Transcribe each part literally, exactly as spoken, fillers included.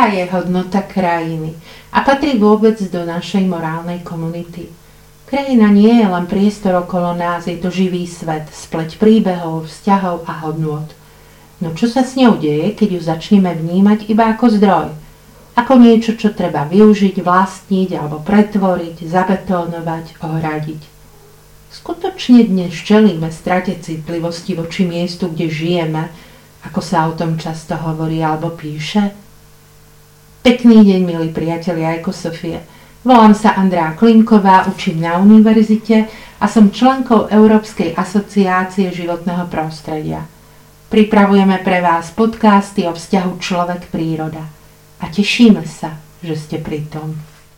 Aká je hodnota krajiny a patrí vôbec do našej morálnej komunity? Krajina nie je len priestor okolo nás, je to živý svet, spleť príbehov, vzťahov a hodnôt. No čo sa s ňou deje, keď ju začneme vnímať iba ako zdroj? Ako niečo, čo treba využiť, vlastniť alebo pretvoriť, zabetónovať, ohradiť. Skutočne dnes čelíme strate citlivosti voči miestu, kde žijeme, ako sa o tom často hovorí alebo píše? Pekný deň, milí priatelia Ekosofie. Volám sa Andrea Klimková, učím na univerzite a som členkou Európskej asociácie životného prostredia. Pripravujeme pre vás podcasty o vzťahu človek-príroda a tešíme sa, že ste pri tom.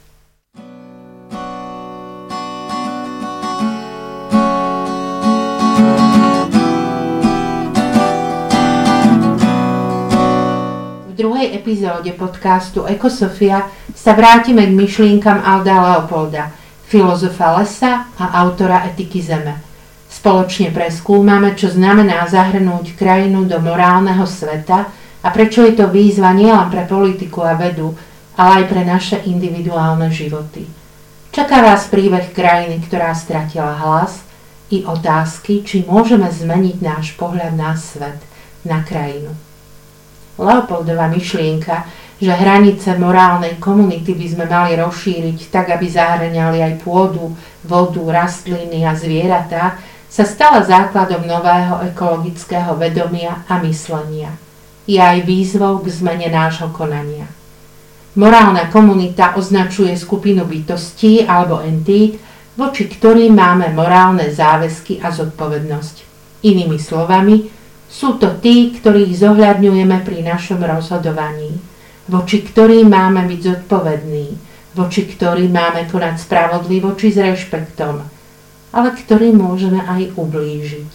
V druhej epizóde podcastu Ekosofia sa vrátime k myšlienkam Alda Leopolda, filozofa lesa a autora Etiky zeme. Spoločne preskúmame, čo znamená zahrnúť krajinu do morálneho sveta a prečo je to výzva nielen pre politiku a vedu, ale aj pre naše individuálne životy. Čaká vás príbeh krajiny, ktorá stratila hlas, i otázky, či môžeme zmeniť náš pohľad na svet, na krajinu. Leopoldova myšlienka, že hranice morálnej komunity by sme mali rozšíriť tak, aby zahŕňali aj pôdu, vodu, rastliny a zvieratá, sa stala základom nového ekologického vedomia a myslenia. Je aj výzvou k zmene nášho konania. Morálna komunita označuje skupinu bytostí alebo entít, voči ktorým máme morálne záväzky a zodpovednosť. Inými slovami, sú to tí, ktorých zohľadňujeme pri našom rozhodovaní, voči ktorým máme byť zodpovední, voči ktorým máme konať spravodlivo či s rešpektom, ale ktorým môžeme aj ublížiť.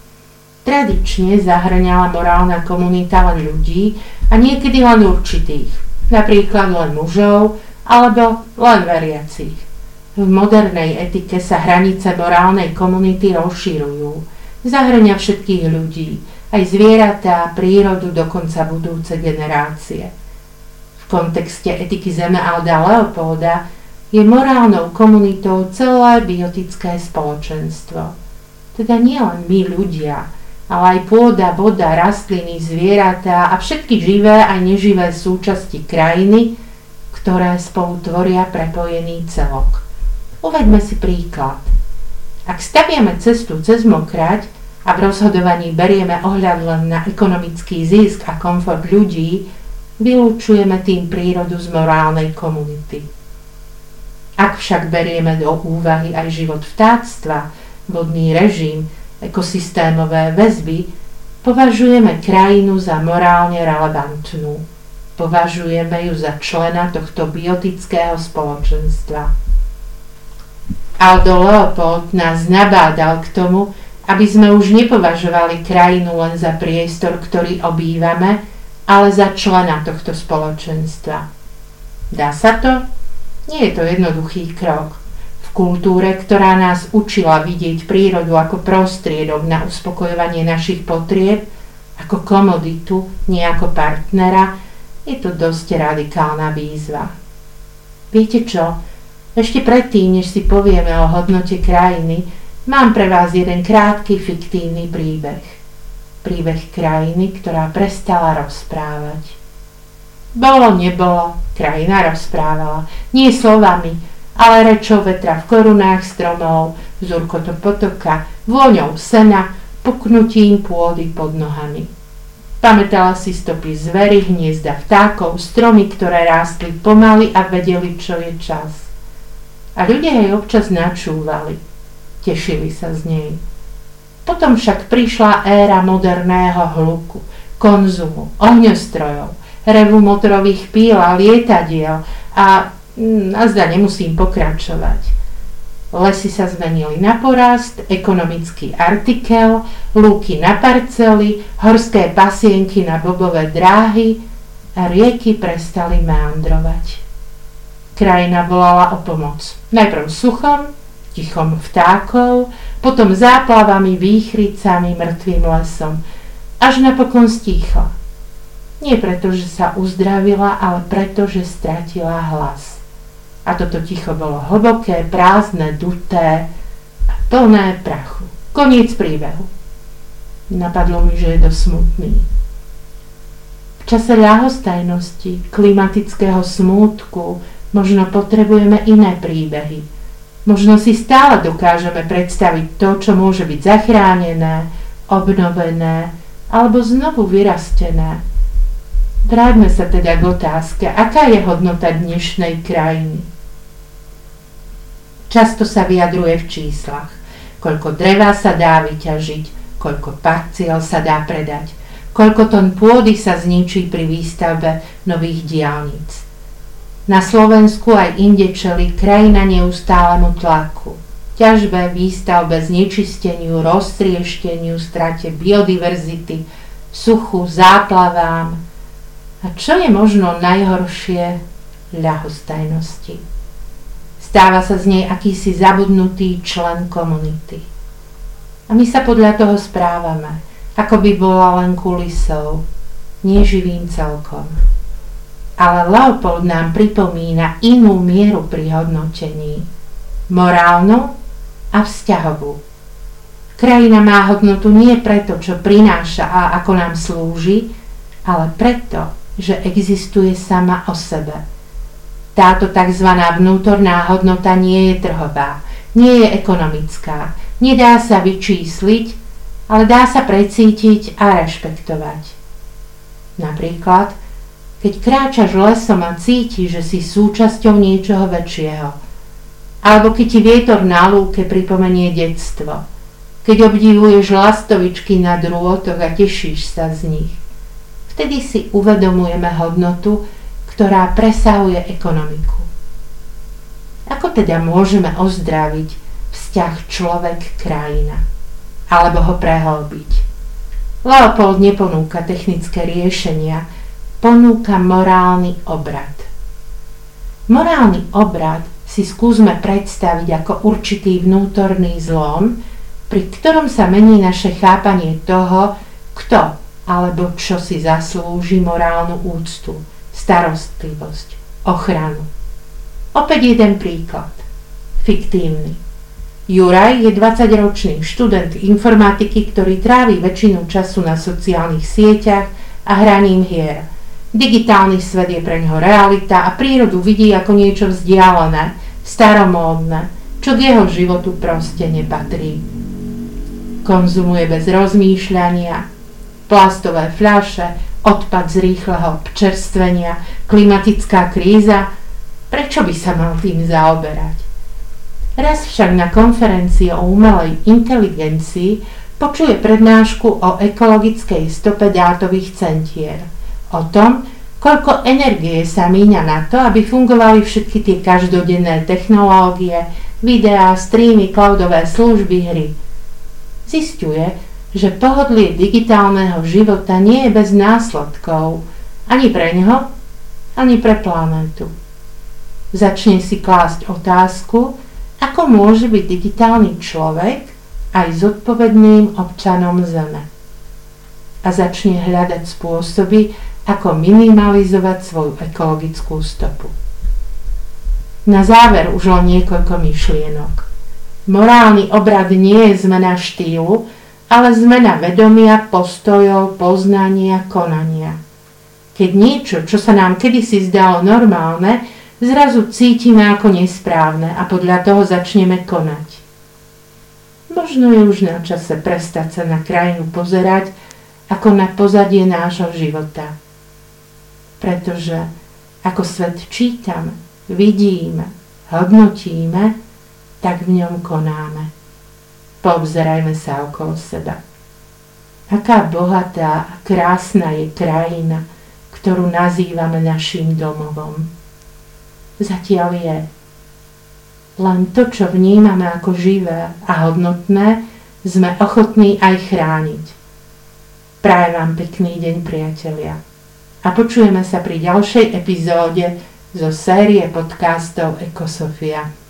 Tradične zahŕňala morálna komunita len ľudí a niekedy len určitých, napríklad len mužov alebo len veriacich. V modernej etike sa hranice morálnej komunity rozširujú, zahŕňa všetkých ľudí, aj zvieratá, prírodu, dokonca budúce generácie. V kontexte Etiky zeme Alda Leopolda je morálnou komunitou celé biotické spoločenstvo. Teda nie len my ľudia, ale aj pôda, voda, rastliny, zvieratá a všetky živé aj neživé súčasti krajiny, ktoré spolu tvoria prepojený celok. Uveďme si príklad. Ak staviame cestu cez mokrať, a v rozhodovaní berieme ohľad len na ekonomický zisk a komfort ľudí, vylúčujeme tým prírodu z morálnej komunity. Ak však berieme do úvahy aj život vtáctva, vodný režim, ekosystémové väzby, považujeme krajinu za morálne relevantnú. Považujeme ju za člena tohto biotického spoločenstva. Aldo Leopold nás nabádal k tomu, aby sme už nepovažovali krajinu len za priestor, ktorý obývame, ale za člena tohto spoločenstva. Dá sa to? Nie je to jednoduchý krok. V kultúre, ktorá nás učila vidieť prírodu ako prostriedok na uspokojovanie našich potrieb, ako komoditu, nie ako partnera, je to dosť radikálna výzva. Viete čo? Ešte predtým, než si povieme o hodnote krajiny, mám pre vás jeden krátky fiktívny príbeh. Príbeh krajiny, ktorá prestala rozprávať. Bolo, nebolo, krajina rozprávala. Nie slovami, ale rečou vetra v korunách stromov, zurkotom potoka, vôňou sena, puknutím pôdy pod nohami. Pamätala si stopy zvery, hniezda vtákov, stromy, ktoré rástli pomaly a vedeli, čo je čas. A ľudia jej občas načúvali. Tešili sa z nej. Potom však prišla éra moderného hluku, konzumu, ohňostrojov, revu motorových píl a lietadiel a nazda nemusím pokračovať. Lesy sa zmenili na porast, ekonomický artikel, lúky na parcely, horské pasienky na bobové dráhy a rieky prestali meandrovať. Krajina volala o pomoc. Najprv suchom, tichom vtákov, potom záplavami, výchricami, mŕtvým lesom, až napokon stíchla. Nie preto, že sa uzdravila, ale preto, že stratila hlas. A toto ticho bolo hlboké, prázdne, duté a plné prachu. Koniec príbehu. Napadlo mi, že je dosť smutný. V čase ľahostajnosti, klimatického smútku možno potrebujeme iné príbehy. Možno si stále dokážeme predstaviť to, čo môže byť zachránené, obnovené alebo znovu vyrastené. Vráťme sa teda k otázke, aká je hodnota dnešnej krajiny. Často sa vyjadruje v číslach, koľko dreva sa dá vyťažiť, koľko parciel sa dá predať, koľko tón pôdy sa zničí pri výstavbe nových diaľnic. Na Slovensku aj inde čelí krajina neustálemu tlaku, ťažbe, výstavbe, znečisteniu, roztriešteniu, strate biodiverzity, suchu, záplavám. A čo je možno najhoršie? Ľahostajnosti. Stáva sa z nej akýsi zabudnutý člen komunity. A my sa podľa toho správame, ako by bola len kulisou, nie živým celkom. Ale Leopold nám pripomína inú mieru pri hodnotení, morálnu a vzťahovú. Krajina má hodnotu nie preto, čo prináša a ako nám slúži, ale preto, že existuje sama o sebe. Táto tzv. Vnútorná hodnota nie je trhová, nie je ekonomická, nedá sa vyčísliť, ale dá sa precítiť a rešpektovať. Napríklad, keď kráčaš lesom a cítiš, že si súčasťou niečoho väčšieho, alebo keď ti vietor na lúke pripomenie detstvo, keď obdivuješ lastovičky na drôtoch a tešíš sa z nich. Vtedy si uvedomujeme hodnotu, ktorá presahuje ekonomiku. Ako teda môžeme ozdraviť vzťah človek-krajina? Alebo ho prehlbiť? Leopold neponúka technické riešenia, ponúka morálny obrad. Morálny obrad si skúsme predstaviť ako určitý vnútorný zlom, pri ktorom sa mení naše chápanie toho, kto alebo čo si zaslúži morálnu úctu, starostlivosť, ochranu. Opäť jeden príklad. Fiktívny. Juraj je dvadsaťročný študent informatiky, ktorý trávi väčšinu času na sociálnych sieťach a hraním hier. Digitálny svet je pre ňoho realita a prírodu vidí ako niečo vzdialené, staromódne, čo k jeho životu proste nepatrí. Konzumuje bez rozmýšľania, plastové fľaše, odpad z rýchleho občerstvenia, klimatická kríza. Prečo by sa mal tým zaoberať? Raz však na konferencii o umelej inteligencii počuje prednášku o ekologickej stope dátových centier. O tom, koľko energie sa míňa na to, aby fungovali všetky tie každodenné technológie, videá, streamy, cloudové služby, hry. Zisťuje, že pohodlie digitálneho života nie je bez následkov ani pre ňoho, ani pre planétu. Začne si klásť otázku, ako môže byť digitálny človek aj zodpovedným občanom Zeme. A začne hľadať spôsoby, ako minimalizovať svoju ekologickú stopu. Na záver už len niekoľko myšlienok. Morálny obrad nie je zmena štýlu, ale zmena vedomia, postojov, poznania, konania. Keď niečo, čo sa nám kedysi zdalo normálne, zrazu cítime ako nesprávne a podľa toho začneme konať. Možno je už na čase prestať sa na krajinu pozerať ako na pozadie nášho života. Pretože ako svet čítame, vidíme, hodnotíme, tak v ňom konáme. Poobzerajme sa okolo seba. Aká bohatá a krásna je krajina, ktorú nazývame naším domovom. Zatiaľ je. Len to, čo vnímame ako živé a hodnotné, sme ochotní aj chrániť. Prajem vám pekný deň, priatelia. A počujeme sa pri ďalšej epizóde zo série podcastov Ekosofia.